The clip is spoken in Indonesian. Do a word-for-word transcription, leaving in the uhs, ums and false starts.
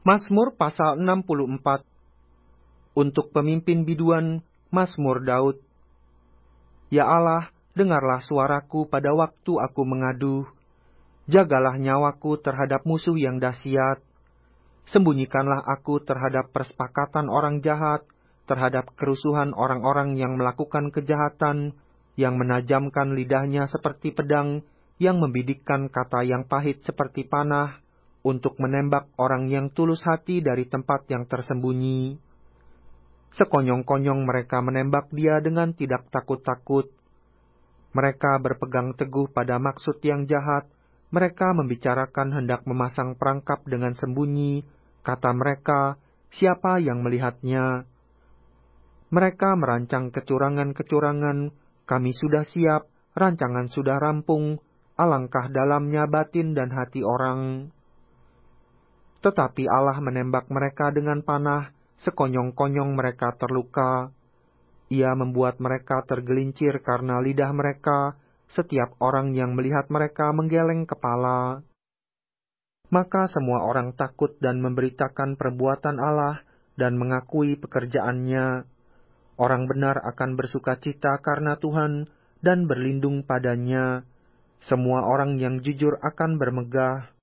Mazmur pasal enam puluh empat. Untuk pemimpin biduan, Mazmur Daud. Ya Allah, dengarlah suaraku pada waktu aku mengadu. Jagalah nyawaku terhadap musuh yang dahsyat. Sembunyikanlah aku terhadap persepakatan orang jahat, terhadap kerusuhan orang-orang yang melakukan kejahatan, yang menajamkan lidahnya seperti pedang, yang membidikkan kata yang pahit seperti panah, untuk menembak orang yang tulus hati dari tempat yang tersembunyi. Sekonyong-konyong mereka menembak dia dengan tidak takut-takut. Mereka berpegang teguh pada maksud yang jahat. Mereka membicarakan hendak memasang perangkap dengan sembunyi. Kata mereka, siapa yang melihatnya? Mereka merancang kecurangan-kecurangan. Kami sudah siap, rancangan sudah rampung. Alangkah dalamnya batin dan hati orang. Tetapi Allah menembak mereka dengan panah. Sekonyong-konyong mereka terluka. Ia membuat mereka tergelincir karena lidah mereka. Setiap orang yang melihat mereka menggeleng kepala. Maka semua orang takut dan memberitakan perbuatan Allah dan mengakui pekerjaannya. Orang benar akan bersukacita karena Tuhan dan berlindung padanya. Semua orang yang jujur akan bermegah.